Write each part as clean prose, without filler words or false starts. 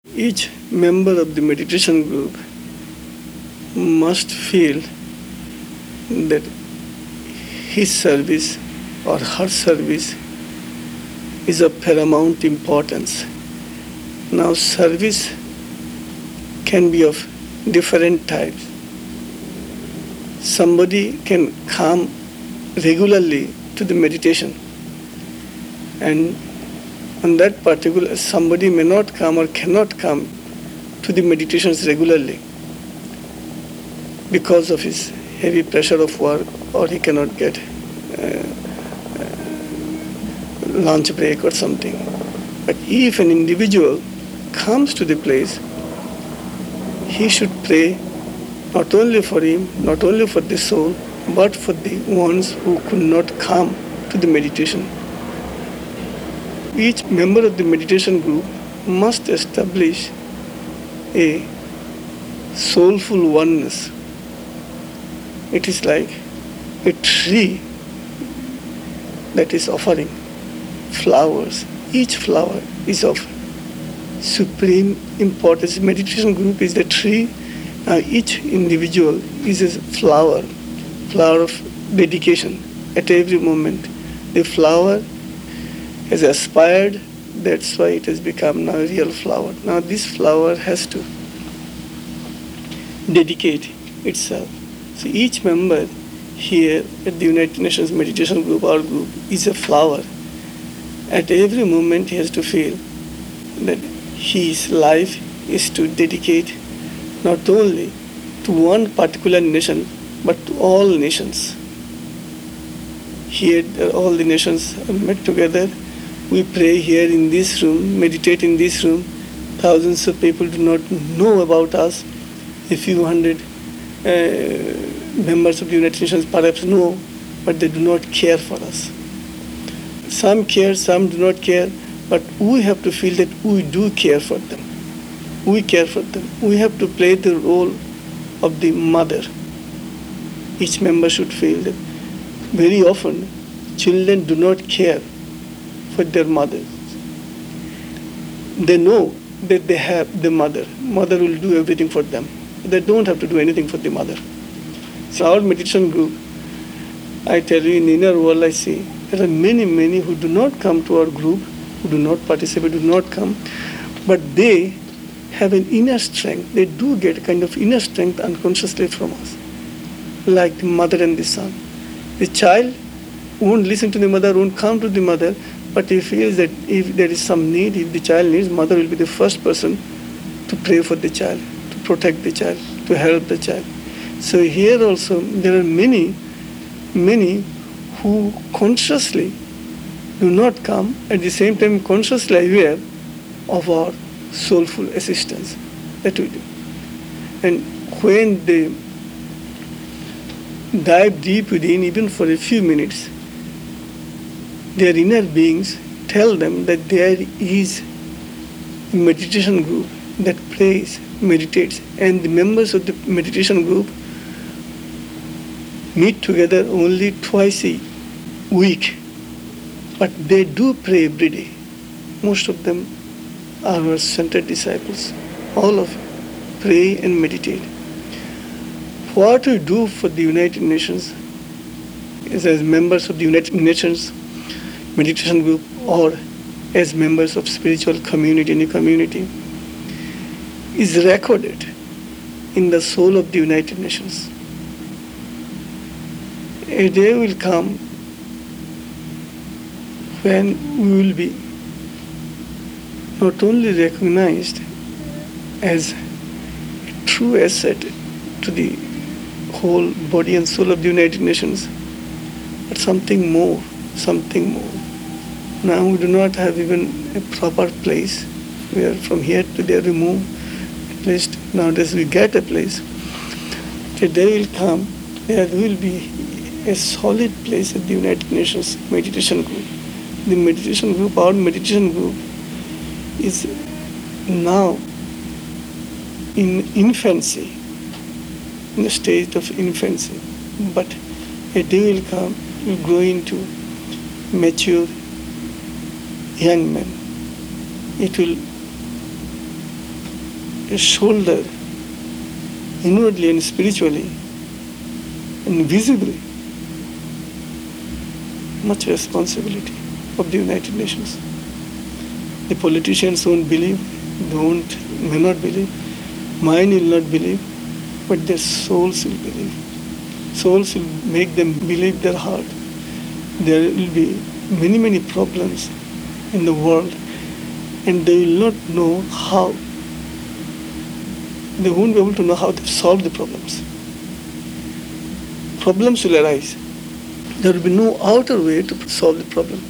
Each member of the meditation group must feel that his service or her service is of paramount importance. Now, service can be of different types. Somebody can come regularly to the meditation, and on that particular, somebody may not come or cannot come to the meditations regularly because of his heavy pressure of work, or he cannot get lunch break or something. But if an individual comes to the place, he should pray not only for him, not only for the soul, but for the ones who could not come to the meditation. Each member of the meditation group must establish a soulful oneness. It is like a tree that is offering flowers. Each flower is of supreme importance. Meditation group is the tree. Each individual is a flower of dedication. At every moment, the flower has aspired, that's why it has become now a real flower. Now this flower has to dedicate itself. So each member here at the United Nations Meditation Group, our group, is a flower. At every moment he has to feel that his life is to dedicate not only to one particular nation, but to all nations. Here all the nations are met together. We pray here in this room, meditate in this room. Thousands of people do not know about us. A few hundred members of the United Nations perhaps know, but they do not care for us. Some care, some do not care, but we have to feel that we do care for them. We care for them. We have to play the role of the mother. Each member should feel that very often children do not care for their mother. They know that they have the mother. Mother will do everything for them. They don't have to do anything for the mother. So our meditation group, I tell you, in the inner world I see, there are many, many who do not come to our group, who do not participate, do not come, but they have an inner strength. They do get a kind of inner strength unconsciously from us, like the mother and the son. The child won't listen to the mother, won't come to the mother, but he feels that if there is some need, if the child needs, mother will be the first person to pray for the child, to protect the child, to help the child. So here also there are many, many who consciously do not come, at the same time consciously aware of our soulful assistance that we do. And when they dive deep within, even for a few minutes, their inner beings tell them that there is a meditation group that prays, meditates, and the members of the meditation group meet together only twice a week, but they do pray every day. Most of them are our centered disciples. All of you pray and meditate. What we do for the United Nations is, as members of the United Nations meditation group or as members of spiritual community, any community, is recorded in the soul of the United Nations. A day will come when we will be not only recognized as a true asset to the whole body and soul of the United Nations, but something more, something more. Now we do not have even a proper place. We are from here to there we move. At least nowadays we get a place. A day will come, there will be a solid place at the United Nations meditation group. The meditation group, our meditation group, is now in infancy, in the state of infancy. But a day will come, will grow into mature young men. It will shoulder inwardly and spiritually and visibly much responsibility of the United Nations. The politicians won't believe, may not believe, mind will not believe, but their souls will believe. Souls will make them believe their heart. There will be many, many problems in the world, and they will not know how. They won't be able to know how to solve the problems. Problems will arise. There will be no outer way to solve the problem.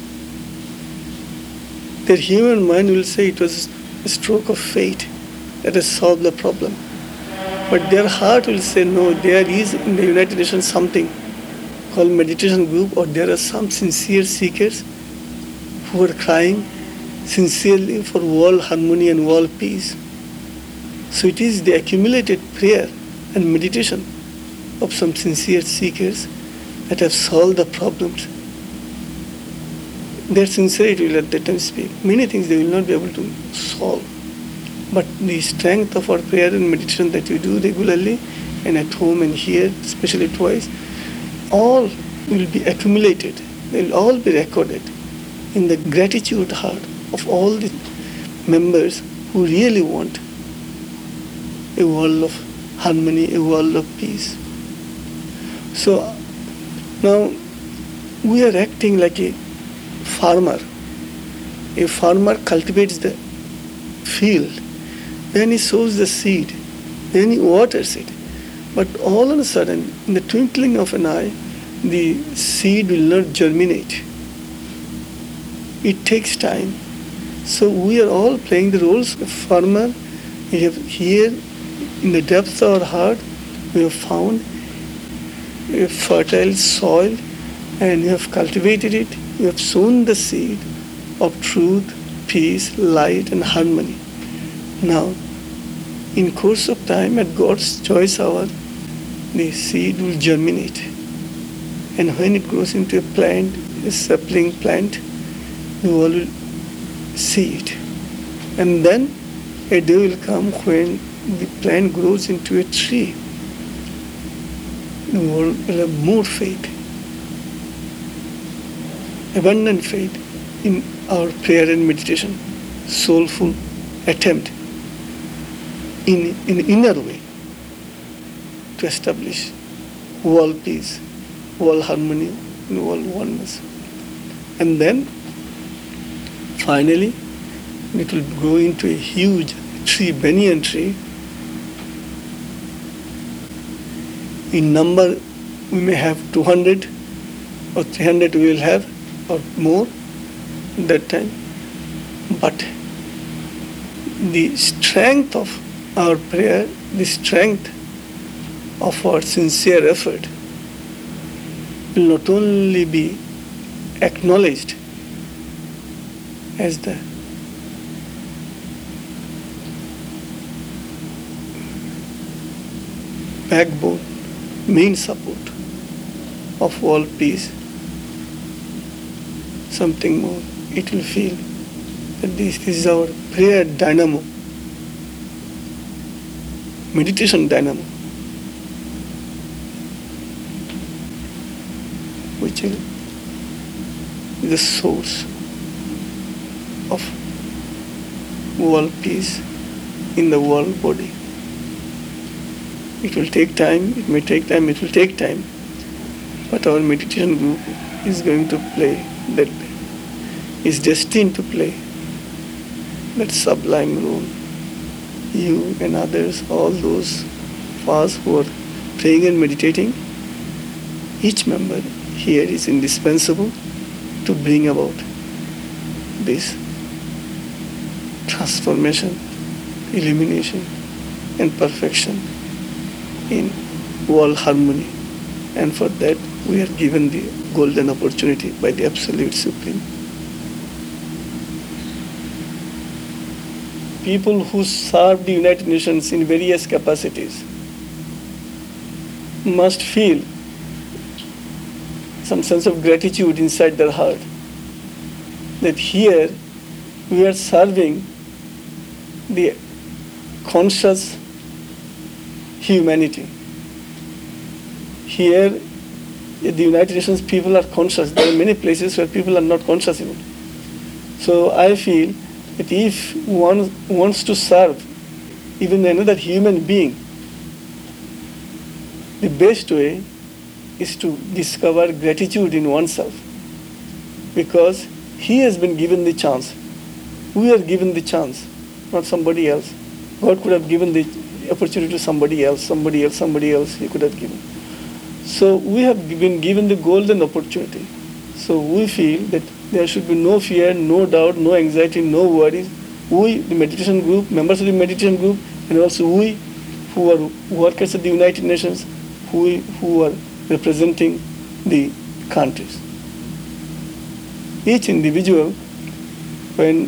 Their human mind will say it was a stroke of fate that has solved the problem. But their heart will say, no, there is in the United Nations something called meditation group, or there are some sincere seekers who are crying sincerely for world harmony and world peace. So it is the accumulated prayer and meditation of some sincere seekers that have solved the problems. Their sincerity will let them speak. Many things they will not be able to solve. But the strength of our prayer and meditation that we do regularly and at home and here, especially twice, all will be accumulated. They will all be recorded in the gratitude heart of all the members who really want a world of harmony, a world of peace. So now we are acting like a farmer. A farmer cultivates the field, then he sows the seed, then he waters it. But all of a sudden, in the twinkling of an eye, the seed will not germinate. It takes time. So we are all playing the roles of farmer. We have here, in the depths of our heart, we have found a fertile soil and we have cultivated it. We have sown the seed of truth, peace, light, and harmony. Now, in course of time, at God's choice hour, the seed will germinate. And when it grows into a plant, a sapling plant, you all will see it. And then a day will come when the plant grows into a tree. The world will have more faith, abundant faith in our prayer and meditation, soulful attempt in an inner way to establish world peace, world harmony, and world oneness. And then, finally, it will grow into a huge tree, banyan tree. In number, we may have 200 or 300 we will have, or more at that time. But the strength of our prayer, the strength of our sincere effort will not only be acknowledged as the backbone, main support of world peace, something more. It will feel that this is our prayer dynamo, meditation dynamo, which is the source of world peace in the world body. It will take time, it may take time, it will take time, but our meditation group is going to play that, is destined to play that sublime role. You and others, all those of us who are praying and meditating, each member here is indispensable to bring about this transformation, illumination, and perfection in world harmony. And for that, we are given the golden opportunity by the Absolute Supreme. People who serve the United Nations in various capacities must feel some sense of gratitude inside their heart that here we are serving the conscious humanity. Here, at the United Nations, people are conscious. There are many places where people are not conscious even. So I feel that if one wants to serve even another human being, the best way is to discover gratitude in oneself, because he has been given the chance. We are given the chance, not somebody else. God could have given the opportunity to somebody else, he could have given. So we have been given the golden opportunity. So we feel that there should be no fear, no doubt, no anxiety, no worries. We, the meditation group, members of the meditation group, and also we who are workers at the United Nations, who are representing the countries. Each individual, when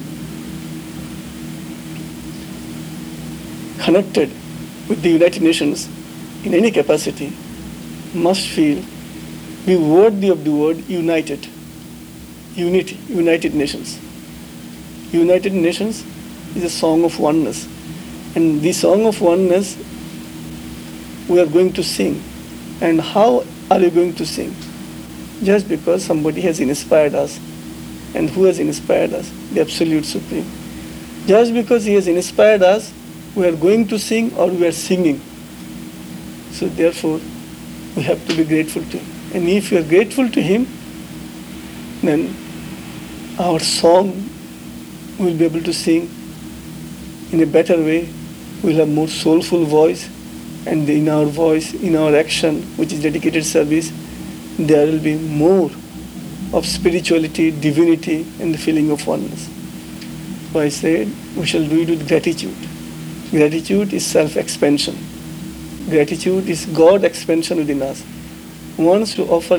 connected with the United Nations in any capacity, must feel be worthy of the word united. Unity, United Nations. United Nations is a song of oneness. And the song of oneness we are going to sing. And how are we going to sing? Just because somebody has inspired us. And who has inspired us? The Absolute Supreme. Just because he has inspired us, we are going to sing or we are singing. So therefore, we have to be grateful to him. And if we are grateful to him, then our song will be able to sing in a better way. We'll have more soulful voice, and in our voice, in our action, which is dedicated service, there will be more of spirituality, divinity, and the feeling of oneness. So I said, we shall do it with gratitude. Gratitude is self-expansion. Gratitude is God expansion within us. Once to offer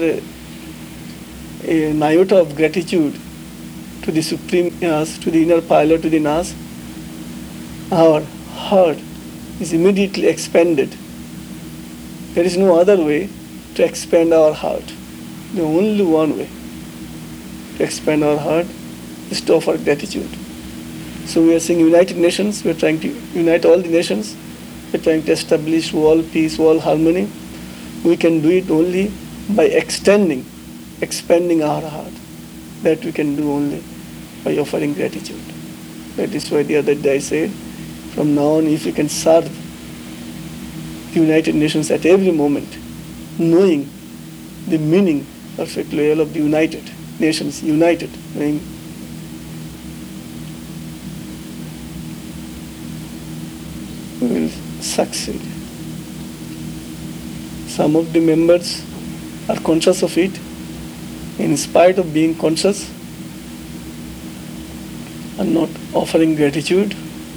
an iota of gratitude to the Supreme us, to the inner pilot within us, our heart is immediately expanded. There is no other way to expand our heart. The only one way to expand our heart is to offer gratitude. So we are saying United Nations, we are trying to unite all the nations. We are trying to establish world peace, world harmony. We can do it only by expanding our heart. That we can do only by offering gratitude. That is why the other day I said, from now on, if we can serve the United Nations at every moment, knowing the meaning perfectly well of the United Nations, united, knowing we will succeed. Some of the members are conscious of it, in spite of being conscious, are not offering gratitude,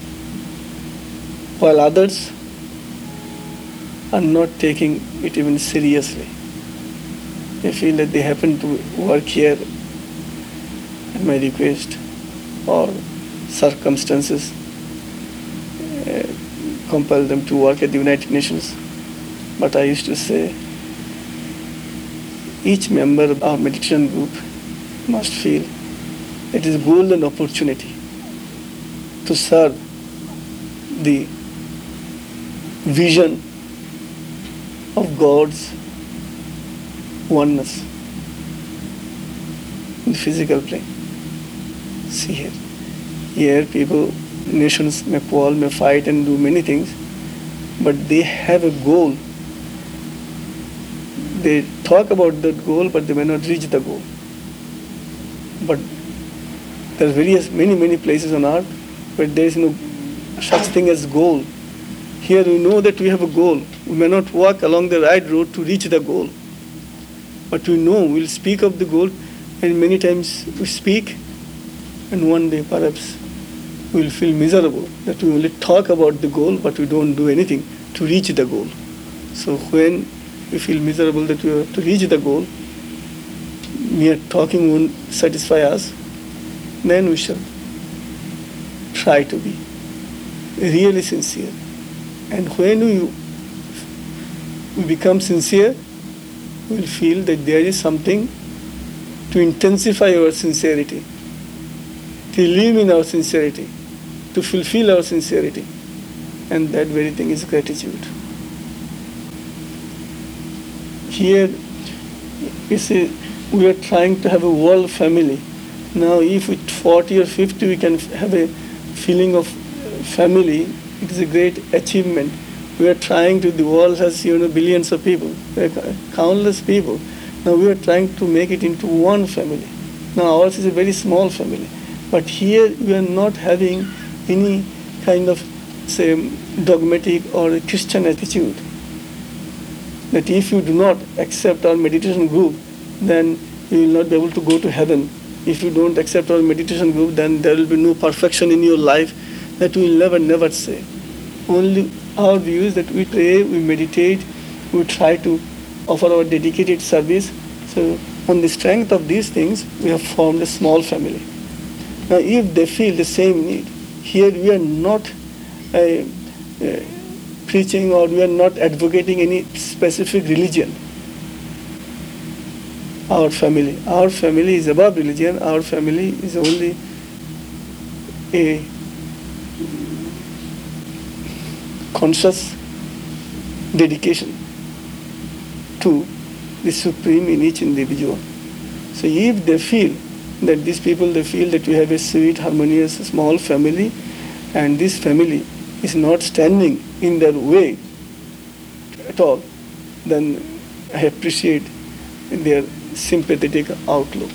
while others are not taking it even seriously. They feel that they happen to work here at my request, or circumstances compel them to work at the United Nations. But I used to say, each member of our meditation group must feel it is a golden opportunity to serve the vision of God's oneness in the physical plane. See here. Here people, nations may quarrel, may fight and do many things, but they have a goal. They talk about that goal, but they may not reach the goal. But there are many places on earth where there is no such thing as goal. Here we know that we have a goal. We may not walk along the right road to reach the goal, but we know we'll speak of the goal, and many times we speak, and one day perhaps we'll feel miserable that we only talk about the goal, but we don't do anything to reach the goal. So when we feel miserable that we have to reach the goal, mere talking won't satisfy us, then we shall try to be really sincere. And when we become sincere, we'll feel that there is something to intensify our sincerity, to live in our sincerity, to fulfill our sincerity. and that very thing is gratitude. Here, you see, we are trying to have a world family. Now, if with 40 or 50 we can have a feeling of family, it is a great achievement. We are trying to, the world has, billions of people, countless people. Now we are trying to make it into one family. Now ours is a very small family. But here we are not having any kind of, say, dogmatic or Christian attitude. That if you do not accept our meditation group, then you will not be able to go to heaven. If you don't accept our meditation group, then there will be no perfection in your life. That we will never say. Only our view is that we pray, we meditate, we try to offer our dedicated service. So on the strength of these things, we have formed a small family. Now if they feel the same need, here we are not preaching or we are not advocating any specific religion. Our family is above religion. Our family is only a conscious dedication to the Supreme in each individual. So if they feel that these people, they feel that we have a sweet, harmonious, small family, and this family is not standing in their way at all, then I appreciate their sympathetic outlook.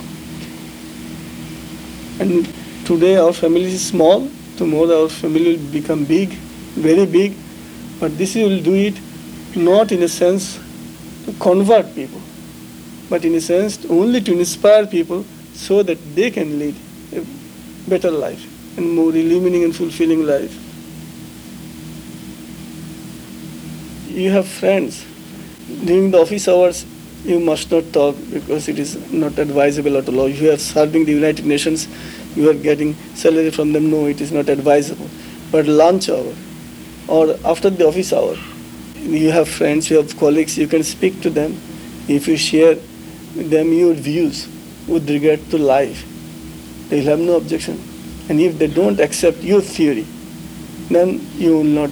And today our family is small, tomorrow our family will become big, very big, but this will do it not in a sense to convert people, but in a sense only to inspire people so that they can lead a better life and more illuminating and fulfilling life. You have friends. During the office hours, you must not talk because it is not advisable at all. You are serving the United Nations, you are getting salary from them. No, it is not advisable. But lunch hour or after the office hour, you have friends, you have colleagues, you can speak to them. If you share with them your views with regard to life, they will have no objection. And if they don't accept your theory, then you will not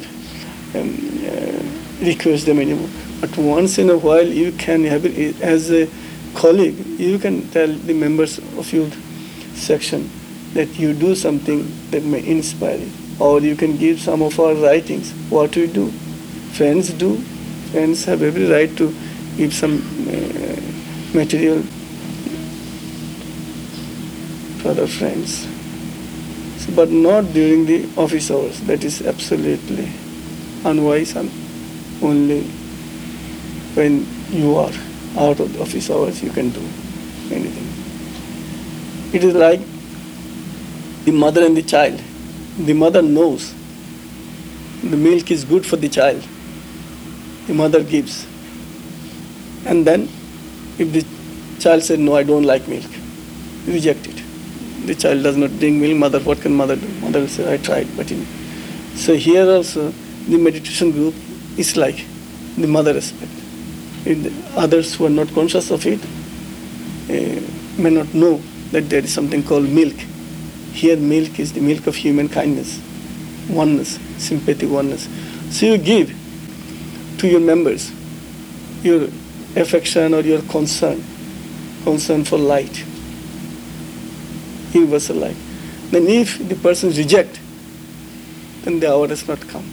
request them anymore. But once in a while, you can have it as a colleague, you can tell the members of your section that you do something that may inspire you. Or you can give some of our writings, what we do. Friends do. Friends have every right to give some material to other friends. So, but not during the office hours. That is absolutely unwise, and only when you are out of the office hours you can do anything. It is like the mother and the child. The mother knows the milk is good for the child. The mother gives. And then if the child said, no, I don't like milk, reject it. The child does not drink milk, mother, what can mother do? Mother will say, I tried, but so here also the meditation group is like the mother aspect. If others who are not conscious of it may not know that there is something called milk. Here milk is the milk of human kindness, oneness, sympathic oneness. So you give to your members your affection or your concern for light, universal light. Then if the person rejects, then the hour has not come.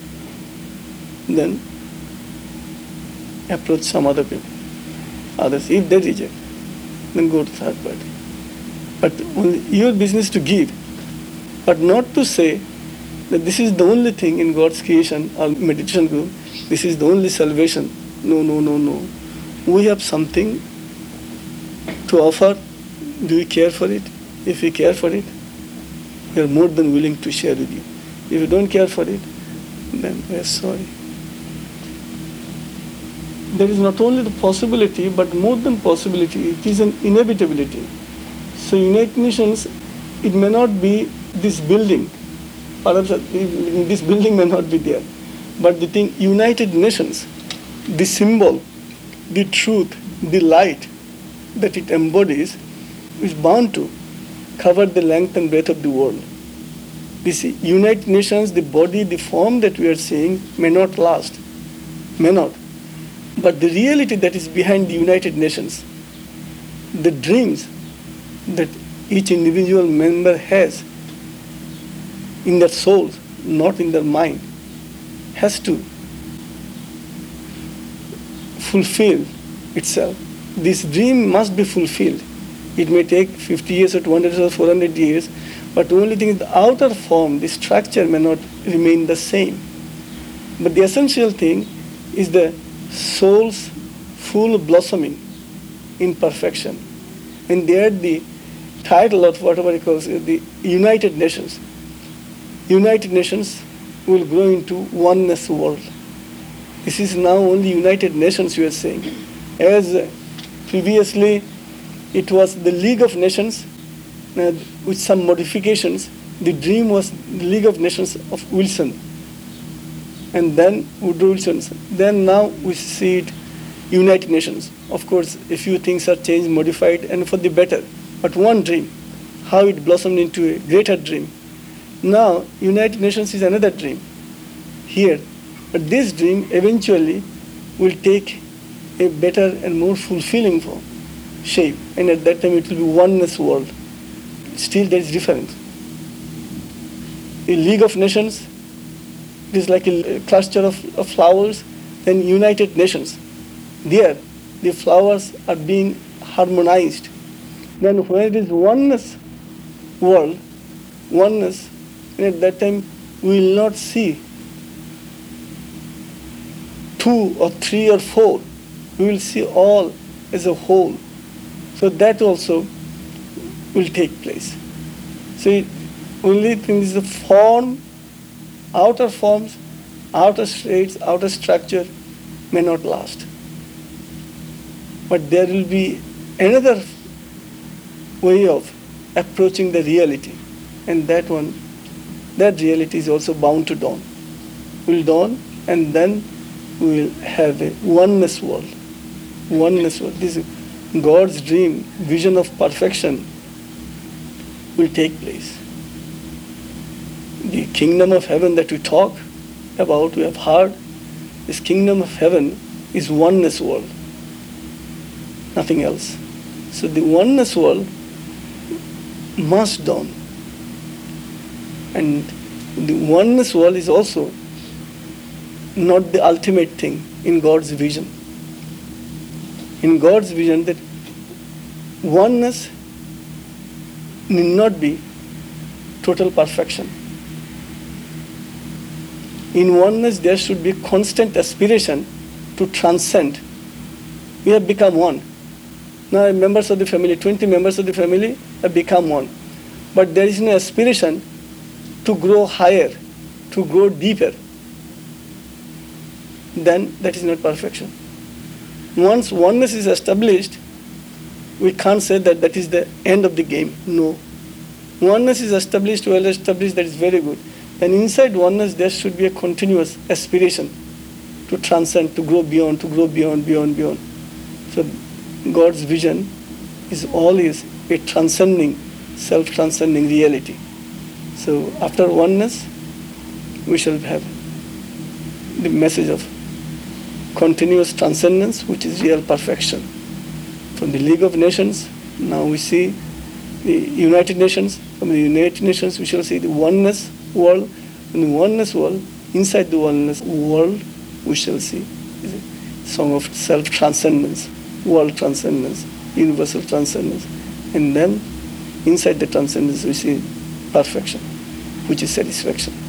Then approach some other people, others. If they reject, then go to third party. But only your business to give, but not to say that this is the only thing in God's creation or meditation group, this is the only salvation. No, no, no, no. We have something to offer. Do we care for it? If we care for it, we are more than willing to share with you. If you don't care for it, then we are sorry. There is not only the possibility, but more than possibility, it is an inevitability. So United Nations, it may not be this building, perhaps this building may not be there, but the thing, United Nations, the symbol, the truth, the light that it embodies is bound to cover the length and breadth of the world. This United Nations, the body, the form that we are seeing may not last, may not. But the reality that is behind the United Nations, the dreams that each individual member has in their souls, not in their mind, has to fulfill itself. This dream must be fulfilled. It may take 50 years or 200 years or 400 years, but the only thing is the outer form, the structure may not remain the same. But the essential thing is the soul's full blossoming in perfection. And there the title of whatever it calls the United Nations. United Nations will grow into oneness world. This is now only United Nations, we are saying. As previously it was the League of Nations, with some modifications. The dream was the League of Nations of Wilson, and then Woodrow Wilson. Then now we see it United Nations. Of course, a few things are changed, modified, and for the better. But one dream, how it blossomed into a greater dream. Now, United Nations is another dream here. But this dream eventually will take a better and more fulfilling form, shape. And at that time it will be oneness world. Still there is difference. A League of Nations is like a cluster of flowers, then United Nations. There, the flowers are being harmonized. Then where it is oneness world, oneness, and at that time we will not see 2 or 3 or 4. We will see all as a whole. So that also will take place. So only thing is the form, outer forms, outer states, outer structure may not last. But there will be another way of approaching the reality. And that reality is also bound to dawn. Will dawn, and then we will have a oneness world. Oneness world. This is God's dream, vision of perfection will take place. The kingdom of heaven that we talk about, we have heard, this kingdom of heaven is oneness world, nothing else. So the oneness world must dawn. And the oneness world is also not the ultimate thing in God's vision. In God's vision, that oneness need not be total perfection. In oneness, there should be constant aspiration to transcend. We have become one. Now, members of the family, 20 members of the family have become one. But there is no aspiration to grow higher, to grow deeper. Then that is not perfection. Once oneness is established, we can't say that that is the end of the game. No. Oneness is established, well established, that is very good. And inside oneness, there should be a continuous aspiration to transcend, to grow beyond, beyond. So God's vision is always a transcending, self-transcending reality. So after oneness, we shall have the message of continuous transcendence, which is real perfection. From the League of Nations, now we see the United Nations. From the United Nations, we shall see the oneness world. In the oneness world, inside the oneness world, we shall see the song of self-transcendence, world transcendence, universal transcendence. And then inside the transcendence, we see perfection, which is satisfaction.